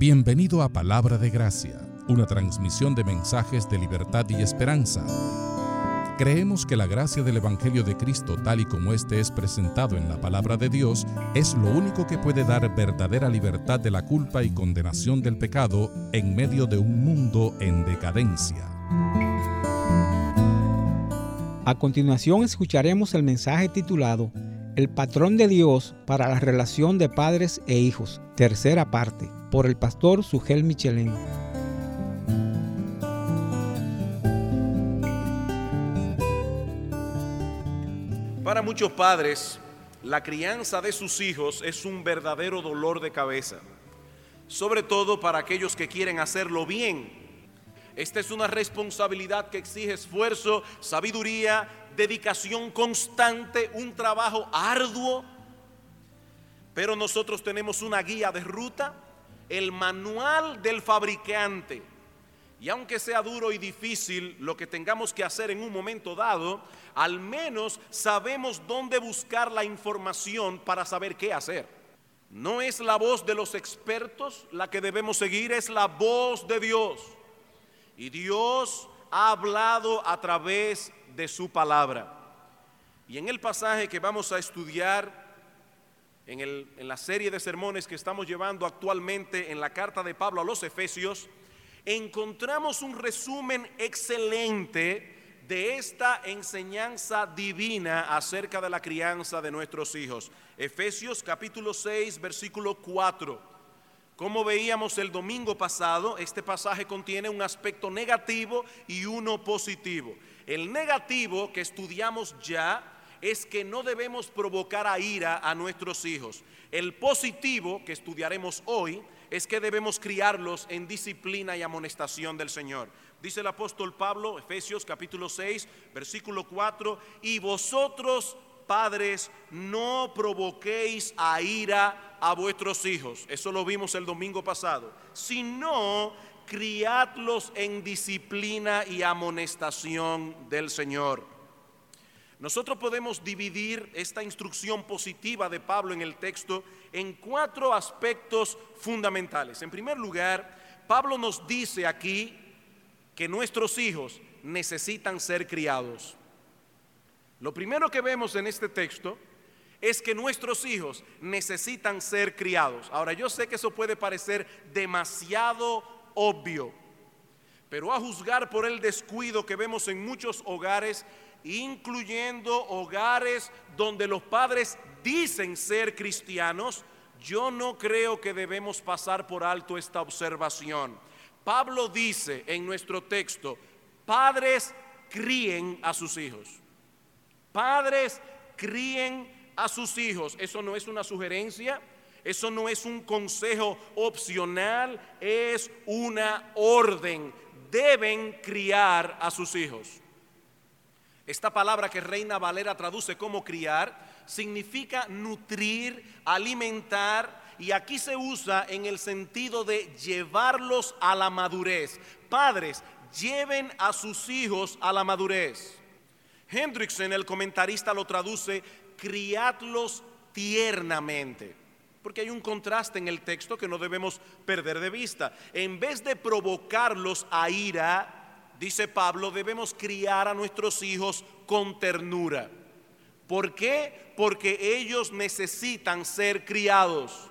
Bienvenido a Palabra de Gracia, una transmisión de mensajes de libertad y esperanza. Creemos que la gracia del Evangelio de Cristo, tal y como este es presentado en la Palabra de Dios, es lo único que puede dar verdadera libertad de la culpa y condenación del pecado en medio de un mundo en decadencia. A continuación escucharemos el mensaje titulado El patrón de Dios para la relación de padres e hijos, tercera parte, por el pastor Sugel Michelén. Para muchos padres, la crianza de sus hijos es un verdadero dolor de cabeza, sobre todo para aquellos que quieren hacerlo bien. Esta es una responsabilidad que exige esfuerzo, sabiduría, dedicación constante, un trabajo arduo. Pero nosotros tenemos una guía de ruta, el manual del fabricante. Y aunque sea duro y difícil lo que tengamos que hacer en un momento dado, al menos sabemos dónde buscar la información para saber qué hacer. No es la voz de los expertos la que debemos seguir, es la voz de Dios. Y Dios ha hablado a través de su palabra. Y en el pasaje que vamos a estudiar en la serie de sermones que estamos llevando actualmente en la carta de Pablo a los Efesios, encontramos un resumen excelente de esta enseñanza divina acerca de la crianza de nuestros hijos. Efesios capítulo 6, versículo 4. Como veíamos el domingo pasado, este pasaje contiene un aspecto negativo y uno positivo. El negativo que estudiamos ya es que no debemos provocar a ira a nuestros hijos. El positivo que estudiaremos hoy es que debemos criarlos en disciplina y amonestación del Señor. Dice el apóstol Pablo, Efesios capítulo 6, versículo 4, y vosotros, padres, no provoquéis a ira a vuestros hijos. Eso lo vimos el domingo pasado. Sino criadlos en disciplina y amonestación del Señor. Nosotros podemos dividir esta instrucción positiva de Pablo en el texto en 4 aspectos fundamentales. En primer lugar, Pablo nos dice aquí que nuestros hijos necesitan ser criados. Lo primero que vemos en este texto es que nuestros hijos necesitan ser criados. Ahora, yo sé que eso puede parecer demasiado obvio, pero a juzgar por el descuido que vemos en muchos hogares, incluyendo hogares donde los padres dicen ser cristianos, yo no creo que debemos pasar por alto esta observación. Pablo dice en nuestro texto, padres críen a sus hijos. Padres críen a sus hijos. Eso no es una sugerencia, eso no es un consejo opcional, es una orden. Deben criar a sus hijos. Esta palabra que Reina Valera traduce como criar, significa nutrir, alimentar, y aquí se usa en el sentido de llevarlos a la madurez. Padres, lleven a sus hijos a la madurez. Hendrickson, el comentarista, lo traduce, criadlos tiernamente. Porque hay un contraste en el texto que no debemos perder de vista. En vez de provocarlos a ira, dice Pablo, debemos criar a nuestros hijos con ternura. ¿Por qué? Porque ellos necesitan ser criados.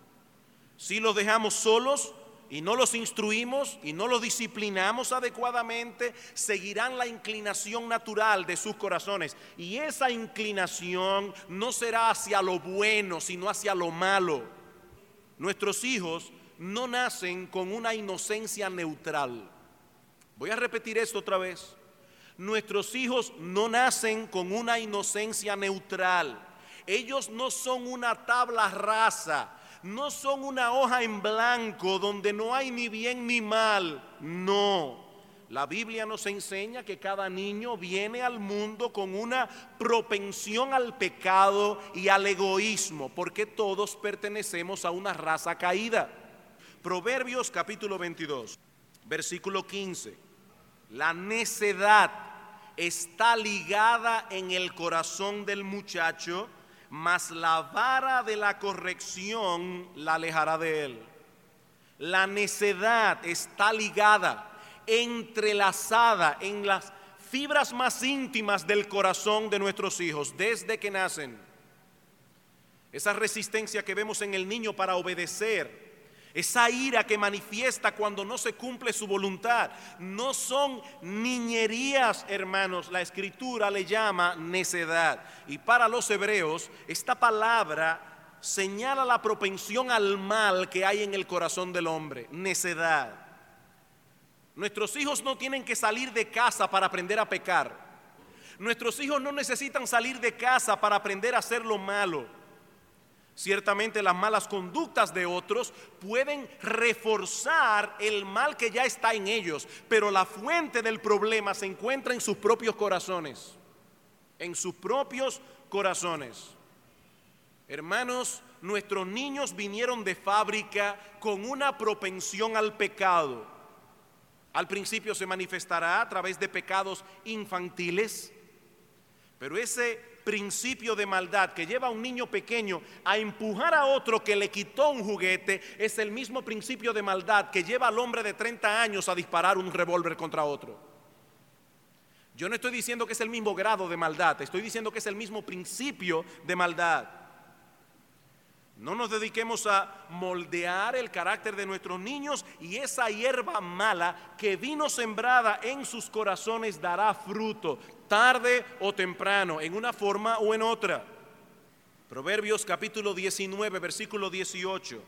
Si los dejamos solos y no los instruimos y no los disciplinamos adecuadamente, seguirán la inclinación natural de sus corazones. Y esa inclinación no será hacia lo bueno, sino hacia lo malo. Nuestros hijos no nacen con una inocencia neutral. Voy a repetir esto otra vez. Nuestros hijos no nacen con una inocencia neutral. Ellos no son una tabla rasa, no son una hoja en blanco donde no hay ni bien ni mal. No. La Biblia nos enseña que cada niño viene al mundo con una propensión al pecado y al egoísmo, porque todos pertenecemos a una raza caída. Proverbios capítulo 22, versículo 15. La necedad está ligada en el corazón del muchacho, mas la vara de la corrección la alejará de él. La necedad está ligada, entrelazada en las fibras más íntimas del corazón de nuestros hijos desde que nacen. Esa resistencia que vemos en el niño para obedecer, esa ira que manifiesta cuando no se cumple su voluntad, no son niñerías, hermanos. La Escritura le llama necedad. Y para los hebreos, esta palabra señala la propensión al mal que hay en el corazón del hombre, necedad. Nuestros hijos no tienen que salir de casa para aprender a pecar. Nuestros hijos no necesitan salir de casa para aprender a hacer lo malo. Ciertamente las malas conductas de otros pueden reforzar el mal que ya está en ellos, pero la fuente del problema se encuentra en sus propios corazones. En sus propios corazones. Hermanos, nuestros niños vinieron de fábrica con una propensión al pecado. Al principio se manifestará a través de pecados infantiles, pero ese principio de maldad que lleva a un niño pequeño a empujar a otro que le quitó un juguete es el mismo principio de maldad que lleva al hombre de 30 años a disparar un revólver contra otro. Yo no estoy diciendo que es el mismo grado de maldad, estoy diciendo que es el mismo principio de maldad. No nos dediquemos a moldear el carácter de nuestros niños y esa hierba mala que vino sembrada en sus corazones dará fruto, tarde o temprano, en una forma o en otra. Proverbios capítulo 19, versículo 18.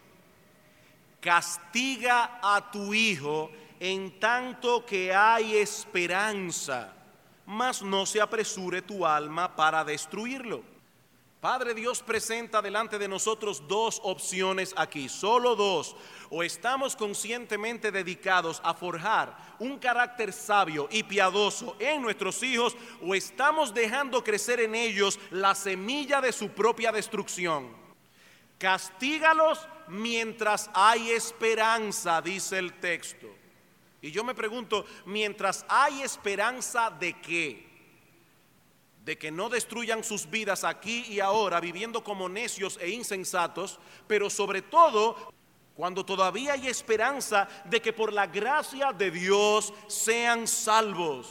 Castiga a tu hijo en tanto que hay esperanza, mas no se apresure tu alma para destruirlo. Padre Dios presenta delante de nosotros dos opciones aquí, solo dos. O estamos conscientemente dedicados a forjar un carácter sabio y piadoso en nuestros hijos, o estamos dejando crecer en ellos la semilla de su propia destrucción. Castígalos mientras hay esperanza, dice el texto. Y yo me pregunto, ¿mientras hay esperanza de qué? De que no destruyan sus vidas aquí y ahora viviendo como necios e insensatos, pero sobre todo cuando todavía hay esperanza de que por la gracia de Dios sean salvos.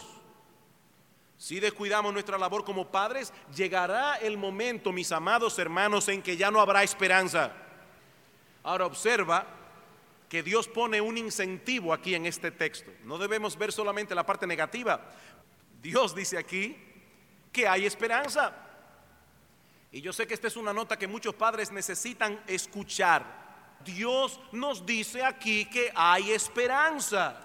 Si descuidamos nuestra labor como padres, llegará el momento, mis amados hermanos, en que ya no habrá esperanza. Ahora observa que Dios pone un incentivo aquí en este texto. No debemos ver solamente la parte negativa. Dios dice aquí que hay esperanza. Y yo sé que esta es una nota que muchos padres necesitan escuchar. Dios nos dice aquí que hay esperanza.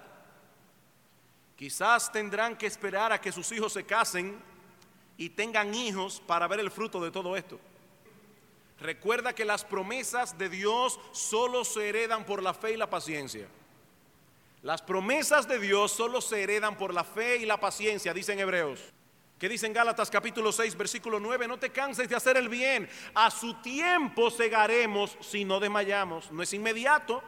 Quizás tendrán que esperar a que sus hijos se casen y tengan hijos para ver el fruto de todo esto. Recuerda que las promesas de Dios solo se heredan por la fe y la paciencia. Las promesas de Dios solo se heredan por la fe y la paciencia, dicen Hebreos. ¿Qué dice en Gálatas capítulo 6, versículo 9? No te canses de hacer el bien, a su tiempo segaremos si no desmayamos. No es inmediato.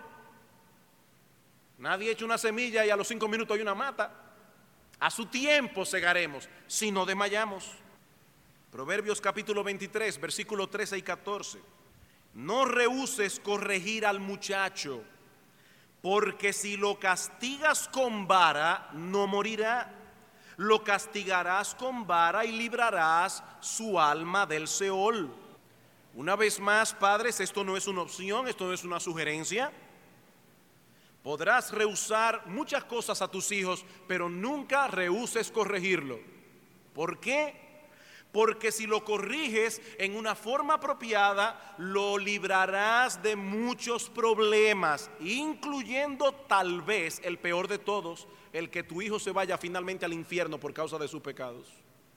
Nadie echa una semilla y a los 5 minutos hay una mata. A su tiempo segaremos si no desmayamos. Proverbios capítulo 23, versículo 13 y 14. No rehúses corregir al muchacho, porque si lo castigas con vara, no morirá. Lo castigarás con vara y librarás su alma del Seol. Una vez más, padres, esto no es una opción, esto no es una sugerencia. Podrás rehusar muchas cosas a tus hijos, pero nunca rehuses corregirlo. ¿Por qué? Porque si lo corriges en una forma apropiada, lo librarás de muchos problemas, incluyendo tal vez el peor de todos, el que tu hijo se vaya finalmente al infierno por causa de sus pecados.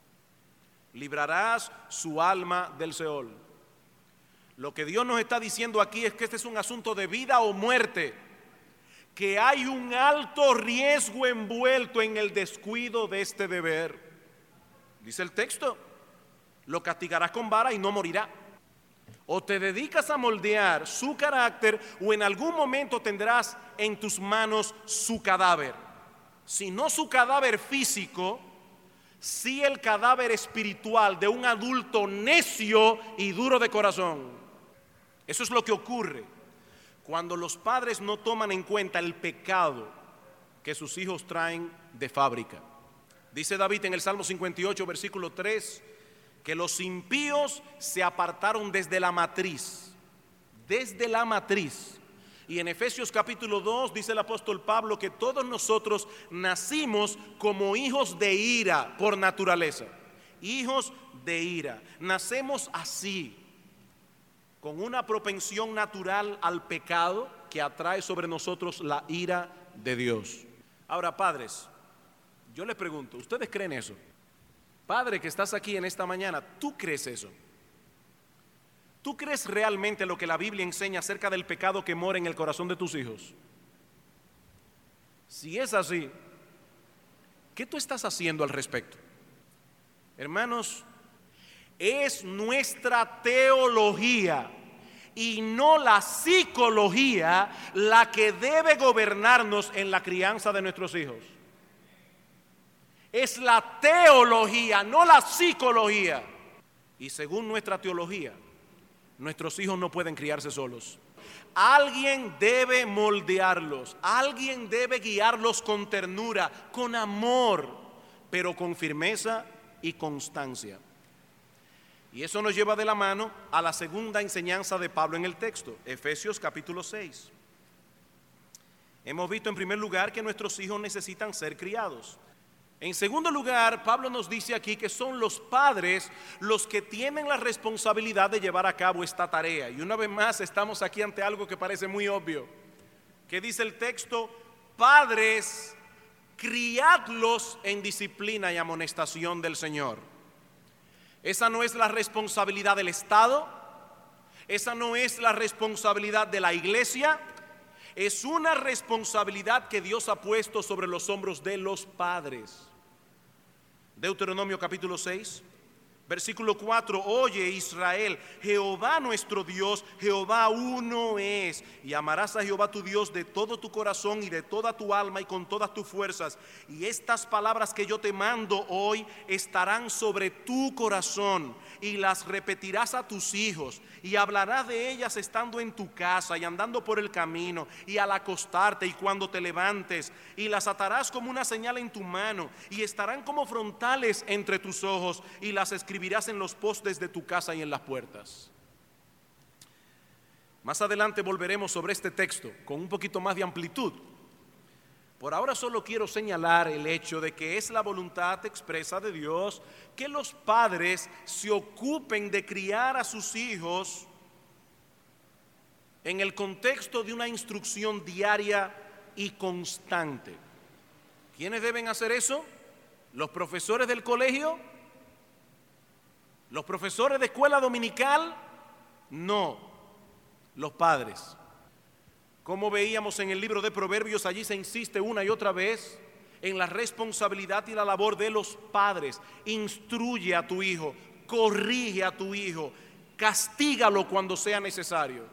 Librarás su alma del Seol. Lo que Dios nos está diciendo aquí es que este es un asunto de vida o muerte, que hay un alto riesgo envuelto en el descuido de este deber. Dice el texto, lo castigarás con vara y no morirá. O te dedicas a moldear su carácter, o en algún momento tendrás en tus manos su cadáver. Si no su cadáver físico, sí el cadáver espiritual de un adulto necio y duro de corazón. Eso es lo que ocurre cuando los padres no toman en cuenta el pecado que sus hijos traen de fábrica. Dice David en el Salmo 58, versículo 3, que los impíos se apartaron desde la matriz. Desde la matriz. Y en Efesios capítulo 2 dice el apóstol Pablo que todos nosotros nacimos como hijos de ira por naturaleza. Hijos de ira. Nacemos así, con una propensión natural al pecado que atrae sobre nosotros la ira de Dios. Ahora, padres, yo les pregunto, ¿ustedes creen eso? Padre que estás aquí en esta mañana, ¿tú crees eso? ¿Tú crees realmente lo que la Biblia enseña acerca del pecado que mora en el corazón de tus hijos? Si es así, ¿qué tú estás haciendo al respecto? Hermanos, es nuestra teología y no la psicología la que debe gobernarnos en la crianza de nuestros hijos. Es la teología, no la psicología. Y según nuestra teología, nuestros hijos no pueden criarse solos. Alguien debe moldearlos, alguien debe guiarlos con ternura, con amor, pero con firmeza y constancia. Y eso nos lleva de la mano a la segunda enseñanza de Pablo en el texto, Efesios capítulo 6. Hemos visto en primer lugar que nuestros hijos necesitan ser criados. En segundo lugar, Pablo nos dice aquí que son los padres los que tienen la responsabilidad de llevar a cabo esta tarea. Y una vez más estamos aquí ante algo que parece muy obvio, que dice el texto: padres, criadlos en disciplina y amonestación del Señor. Esa no es la responsabilidad del Estado, esa no es la responsabilidad de la iglesia, es una responsabilidad que Dios ha puesto sobre los hombros de los padres. Deuteronomio capítulo 6, versículo 4, oye Israel, Jehová nuestro Dios, Jehová uno es, y amarás a Jehová tu Dios de todo tu corazón y de toda tu alma y con todas tus fuerzas. Y estas palabras que yo te mando hoy estarán sobre tu corazón y las repetirás a tus hijos y hablarás de ellas estando en tu casa y andando por el camino y al acostarte y cuando te levantes, y las atarás como una señal en tu mano y estarán como frontales entre tus ojos y las escribirás en los postes de tu casa y en las puertas. Más adelante volveremos sobre este texto con un poquito más de amplitud. Por ahora solo quiero señalar el hecho de que es la voluntad expresa de Dios que los padres se ocupen de criar a sus hijos en el contexto de una instrucción diaria y constante. ¿Quiénes deben hacer eso? ¿Los profesores del colegio? ¿Los profesores de escuela dominical? No, los padres. Como veíamos en el libro de Proverbios, allí se insiste una y otra vez en la responsabilidad y la labor de los padres. Instruye a tu hijo, corrige a tu hijo, castígalo cuando sea necesario.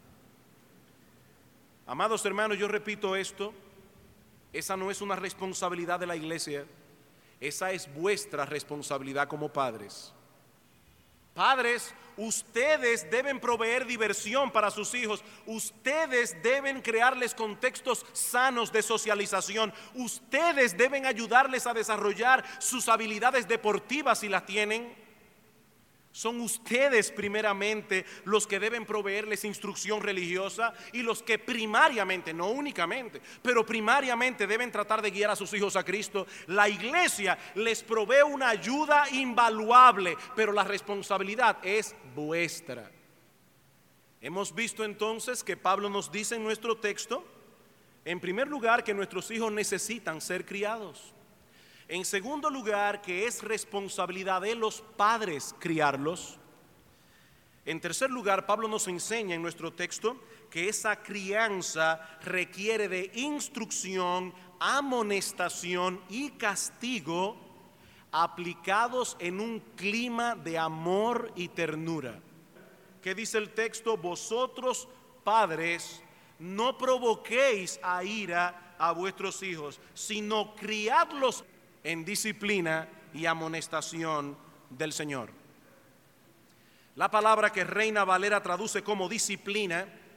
Amados hermanos, yo repito esto, esa no es una responsabilidad de la iglesia, esa es vuestra responsabilidad como padres. Padres, ustedes deben proveer diversión para sus hijos, ustedes deben crearles contextos sanos de socialización, ustedes deben ayudarles a desarrollar sus habilidades deportivas si las tienen. Son ustedes primeramente los que deben proveerles instrucción religiosa y los que primariamente, no únicamente, pero primariamente deben tratar de guiar a sus hijos a Cristo. La iglesia les provee una ayuda invaluable, pero la responsabilidad es vuestra. Hemos visto entonces que Pablo nos dice en nuestro texto, en primer lugar, que nuestros hijos necesitan ser criados. En segundo lugar, que es responsabilidad de los padres criarlos. En tercer lugar, Pablo nos enseña en nuestro texto que esa crianza requiere de instrucción, amonestación y castigo aplicados en un clima de amor y ternura. ¿Qué dice el texto? Vosotros, padres, no provoquéis a ira a vuestros hijos, sino criadlos en disciplina y amonestación del Señor. La palabra que Reina Valera traduce como disciplina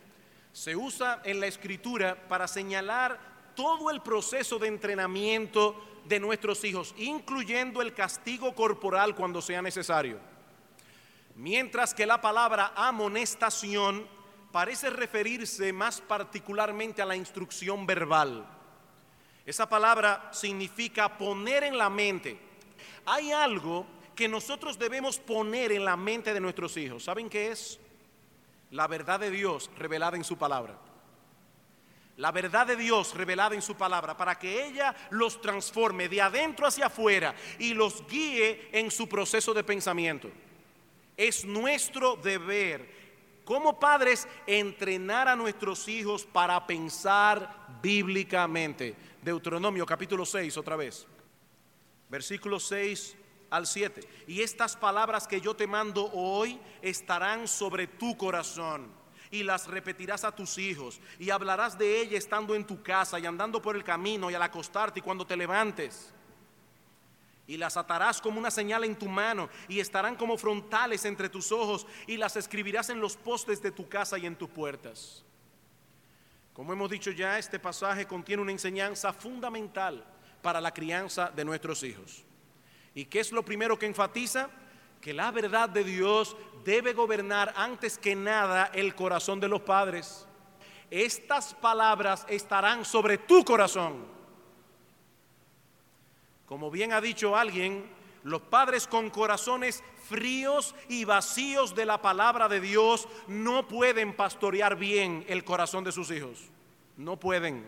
Se usa en la Escritura para señalar todo el proceso de entrenamiento de nuestros hijos, incluyendo el castigo corporal cuando sea necesario. Mientras que la palabra amonestación parece referirse más particularmente a la instrucción verbal. Esa palabra significa poner en la mente. Hay algo que nosotros debemos poner en la mente de nuestros hijos. ¿Saben qué es? La verdad de Dios revelada en su palabra. La verdad de Dios revelada en su palabra, para que ella los transforme de adentro hacia afuera y los guíe en su proceso de pensamiento. Es nuestro deber como padres entrenar a nuestros hijos para pensar bíblicamente. Deuteronomio capítulo 6, otra vez, versículos 6 al 7. Y estas palabras que yo te mando hoy estarán sobre tu corazón, y las repetirás a tus hijos, y hablarás de ellas estando en tu casa y andando por el camino y al acostarte y cuando te levantes. Y las atarás como una señal en tu mano, y estarán como frontales entre tus ojos, y las escribirás en los postes de tu casa y en tus puertas. Como hemos dicho ya, este pasaje contiene una enseñanza fundamental para la crianza de nuestros hijos. ¿Y qué es lo primero que enfatiza? Que la verdad de Dios debe gobernar antes que nada el corazón de los padres. Estas palabras estarán sobre tu corazón. Como bien ha dicho alguien, los padres con corazones fríos y vacíos de la palabra de Dios no pueden pastorear bien el corazón de sus hijos. No pueden.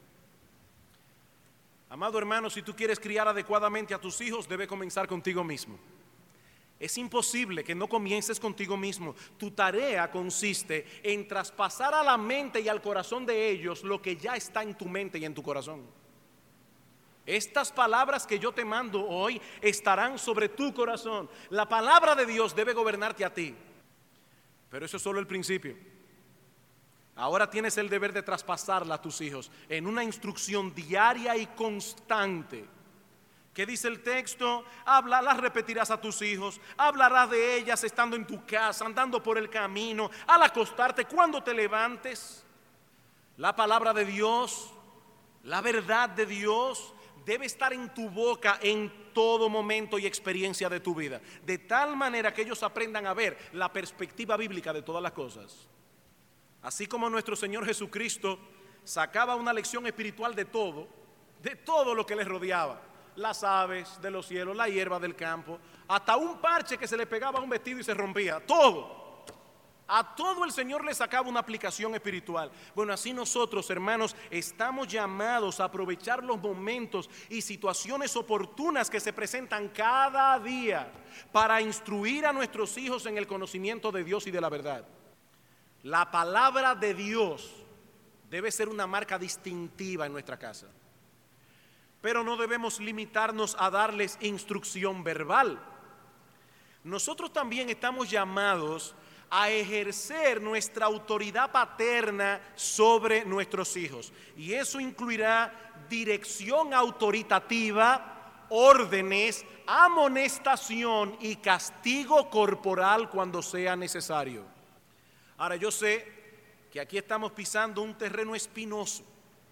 Amado hermano, si tú quieres criar adecuadamente a tus hijos, debe comenzar contigo mismo. Es imposible que no comiences contigo mismo. Tu tarea consiste en traspasar a la mente y al corazón de ellos lo que ya está en tu mente y en tu corazón. Estas palabras que yo te mando hoy estarán sobre tu corazón. La palabra de Dios debe gobernarte a ti. Pero eso es solo el principio. Ahora tienes el deber de traspasarla a tus hijos en una instrucción diaria y constante. ¿Qué dice el texto? Las repetirás a tus hijos, hablarás de ellas estando en tu casa, andando por el camino, al acostarte, cuando te levantes. La palabra de Dios, la verdad de Dios debe estar en tu boca en todo momento y experiencia de tu vida, de tal manera que ellos aprendan a ver la perspectiva bíblica de todas las cosas. Así como nuestro Señor Jesucristo sacaba una lección espiritual de todo lo que les rodeaba, las aves de los cielos, la hierba del campo, hasta un parche que se le pegaba a un vestido y se rompía, a todo el Señor le sacaba una aplicación espiritual. Bueno, así nosotros, hermanos, estamos llamados a aprovechar los momentos y situaciones oportunas que se presentan cada día para instruir a nuestros hijos en el conocimiento de Dios y de la verdad. La palabra de Dios debe ser una marca distintiva en nuestra casa. Pero no debemos limitarnos a darles instrucción verbal. Nosotros también estamos llamados a ejercer nuestra autoridad paterna sobre nuestros hijos. Y eso incluirá dirección autoritativa, órdenes, amonestación y castigo corporal cuando sea necesario. Ahora, yo sé que aquí estamos pisando un terreno espinoso.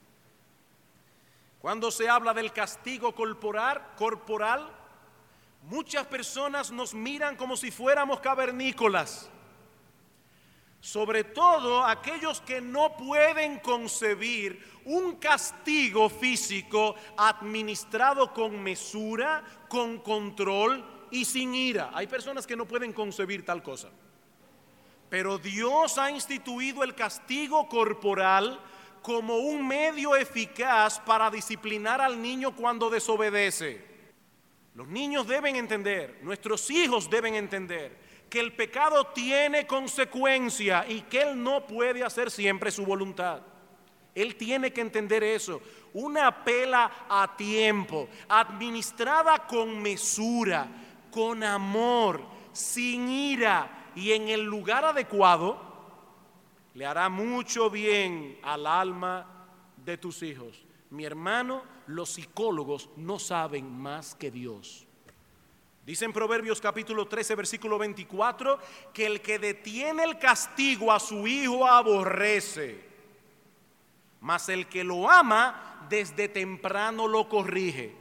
Cuando se habla del castigo corporal, muchas personas nos miran como si fuéramos cavernícolas. Sobre todo aquellos que no pueden concebir un castigo físico administrado con mesura, con control y sin ira. Hay personas que no pueden concebir tal cosa. Pero Dios ha instituido el castigo corporal como un medio eficaz para disciplinar al niño cuando desobedece. Los niños deben entender, nuestros hijos deben entender que el pecado tiene consecuencia y que Él no puede hacer siempre su voluntad. Él tiene que entender eso. Una pela a tiempo, administrada con mesura, con amor, sin ira y en el lugar adecuado, le hará mucho bien al alma de tus hijos. Mi hermano, los psicólogos no saben más que Dios. Dice en Proverbios capítulo 13, versículo 24, que el que detiene el castigo a su hijo aborrece, mas el que lo ama desde temprano lo corrige.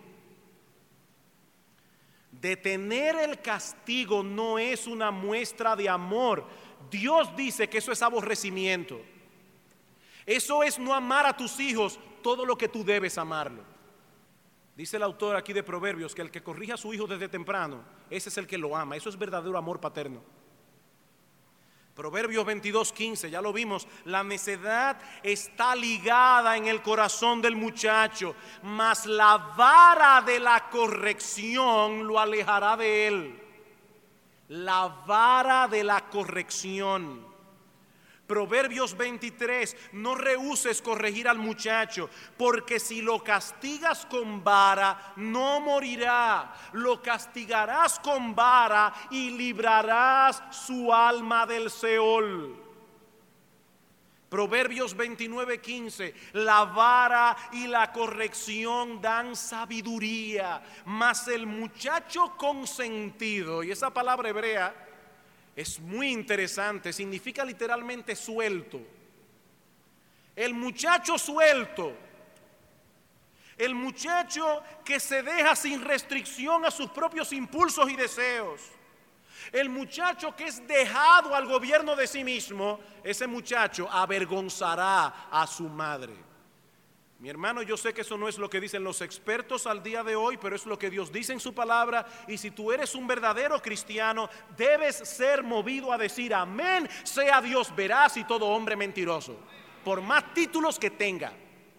Detener el castigo no es una muestra de amor. Dios dice que eso es aborrecimiento. Eso es no amar a tus hijos todo lo que tú debes amarlo. Dice el autor aquí de Proverbios que el que corrige a su hijo desde temprano, ese es el que lo ama. Eso es verdadero amor paterno. Proverbios 22:15, ya lo vimos, la necedad está ligada en el corazón del muchacho, mas la vara de la corrección lo alejará de él. La vara de la corrección. Proverbios 23, no rehúses corregir al muchacho, porque si lo castigas con vara, no morirá. Lo castigarás con vara y librarás su alma del Seol. Proverbios 29:15, la vara y la corrección dan sabiduría, mas el muchacho consentido, y esa palabra hebrea es muy interesante, significa literalmente suelto. El muchacho suelto, el muchacho que se deja sin restricción a sus propios impulsos y deseos, el muchacho que es dejado al gobierno de sí mismo, ese muchacho avergonzará a su madre. Mi hermano, yo sé que eso no es lo que dicen los expertos al día de hoy, pero es lo que Dios dice en su palabra. Y si tú eres un verdadero cristiano, debes ser movido a decir amén, sea Dios veraz y todo hombre mentiroso, por más títulos que tenga.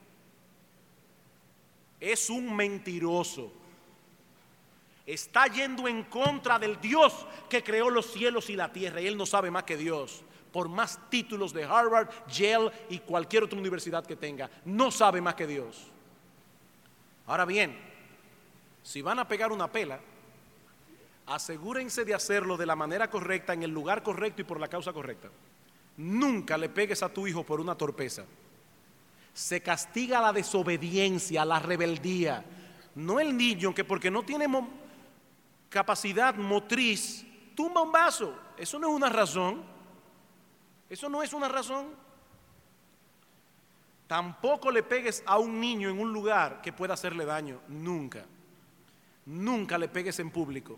Es un mentiroso. Está yendo en contra del Dios que creó los cielos y la tierra, y él no sabe más que Dios. Por más títulos de Harvard, Yale y cualquier otra universidad que tenga, no sabe más que Dios. Ahora bien, si van a pegar una pela, asegúrense de hacerlo de la manera correcta, en el lugar correcto y por la causa correcta. Nunca le pegues a tu hijo por una torpeza. Se castiga la desobediencia, la rebeldía. No el niño que porque no tiene capacidad motriz tumba un vaso. Eso no es una razón. Eso no es una razón. Tampoco le pegues a un niño en un lugar que pueda hacerle daño. Nunca. Nunca le pegues en público.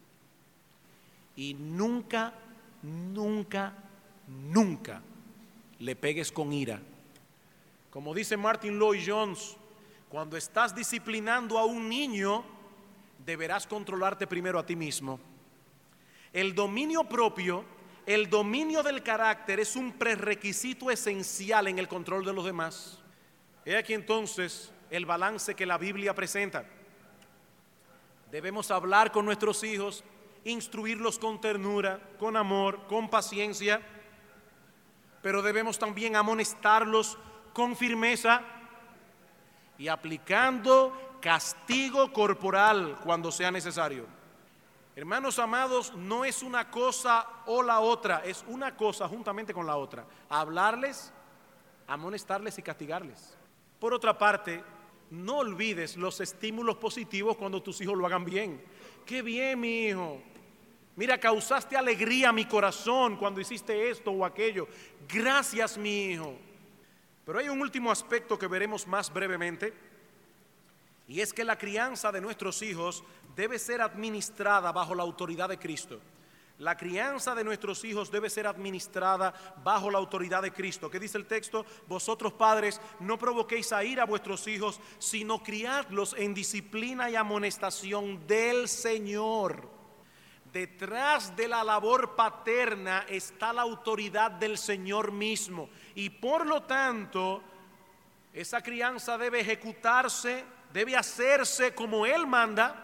Y nunca, nunca, nunca le pegues con ira. Como dice Martin Lloyd-Jones, cuando estás disciplinando a un niño, deberás controlarte primero a ti mismo. El dominio propio, el dominio del carácter es un prerequisito esencial en el control de los demás. He aquí entonces el balance que la Biblia presenta. Debemos hablar con nuestros hijos, instruirlos con ternura, con amor, con paciencia, pero debemos también amonestarlos con firmeza y aplicando castigo corporal cuando sea necesario. Hermanos amados, no es una cosa o la otra, es una cosa juntamente con la otra. Hablarles, amonestarles y castigarles. Por otra parte, no olvides los estímulos positivos cuando tus hijos lo hagan bien. ¡Qué bien, mi hijo! Mira, causaste alegría a mi corazón cuando hiciste esto o aquello. Gracias, mi hijo. Pero hay un último aspecto que veremos más brevemente, y es que la crianza de nuestros hijos debe ser administrada bajo la autoridad de Cristo. La crianza de nuestros hijos debe ser administrada bajo la autoridad de Cristo. ¿Qué dice el texto? Vosotros padres, no provoquéis a ira a vuestros hijos, sino criadlos en disciplina y amonestación del Señor. Detrás de la labor paterna está la autoridad del Señor mismo. Y por lo tanto, esa crianza debe ejecutarse, debe hacerse como Él manda.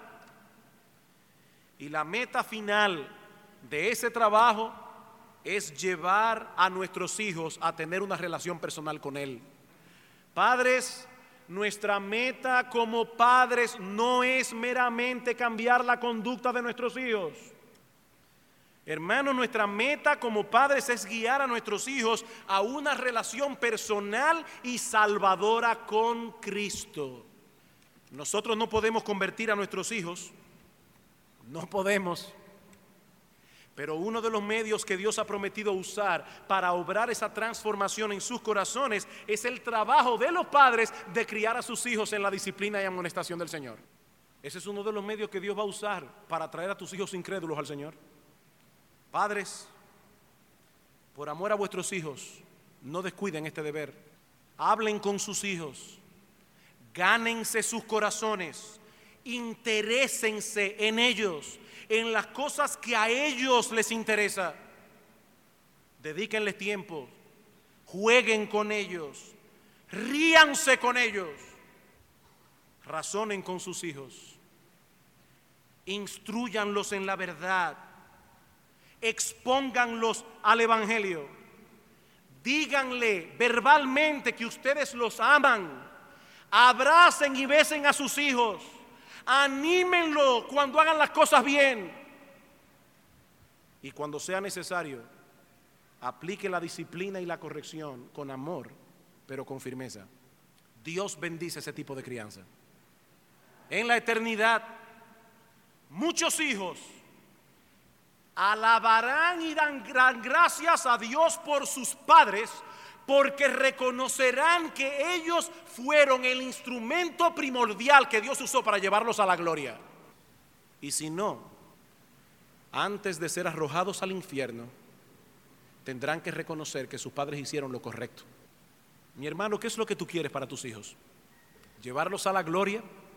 Y la meta final de ese trabajo es llevar a nuestros hijos a tener una relación personal con Él. Padres, nuestra meta como padres no es meramente cambiar la conducta de nuestros hijos. Hermanos, nuestra meta como padres es guiar a nuestros hijos a una relación personal y salvadora con Cristo. Nosotros no podemos convertir a nuestros hijos, No podemos. Pero uno de los medios que Dios ha prometido usar para obrar esa transformación en sus corazones es el trabajo de los padres de criar a sus hijos en la disciplina y amonestación del Señor. Ese es uno de los medios que Dios va a usar para traer a tus hijos incrédulos al Señor. Padres, por amor a vuestros hijos, no descuiden este deber. Hablen con sus hijos, gánense sus corazones, interésense en ellos, en las cosas que a ellos les interesa. Dedíquenles tiempo, jueguen con ellos, ríanse con ellos, razonen con sus hijos, instrúyanlos en la verdad, expónganlos al Evangelio, díganle verbalmente que ustedes los aman, abracen y besen a sus hijos, anímenlo cuando hagan las cosas bien y cuando sea necesario, aplique la disciplina y la corrección con amor, pero con firmeza. Dios bendice ese tipo de crianza. En la eternidad, muchos hijos alabarán y dan gracias a Dios por sus padres, porque reconocerán que ellos fueron el instrumento primordial que Dios usó para llevarlos a la gloria. Y si no, antes de ser arrojados al infierno, tendrán que reconocer que sus padres hicieron lo correcto. Mi hermano, ¿qué es lo que tú quieres para tus hijos? ¿Llevarlos a la gloria?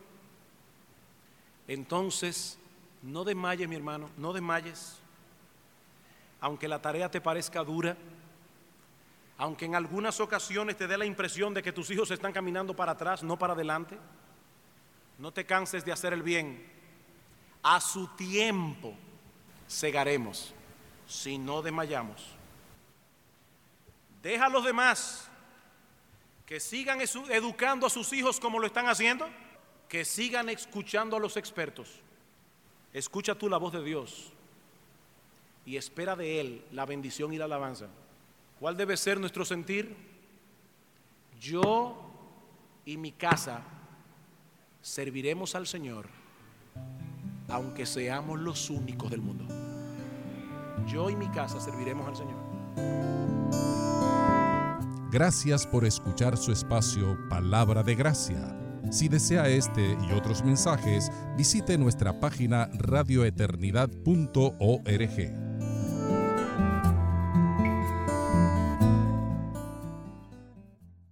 Entonces, no desmayes, mi hermano, no desmayes. Aunque la tarea te parezca dura, aunque en algunas ocasiones te dé la impresión de que tus hijos están caminando para atrás, no para adelante, no te canses de hacer el bien. A su tiempo segaremos si no desmayamos. Deja a los demás que sigan educando a sus hijos como lo están haciendo, que sigan escuchando a los expertos. Escucha tú la voz de Dios y espera de Él la bendición y la alabanza. ¿Cuál debe ser nuestro sentir? Yo y mi casa serviremos al Señor, aunque seamos los únicos del mundo. Yo y mi casa serviremos al Señor. Gracias por escuchar su espacio Palabra de Gracia. Si desea este y otros mensajes, visite nuestra página radioeternidad.org.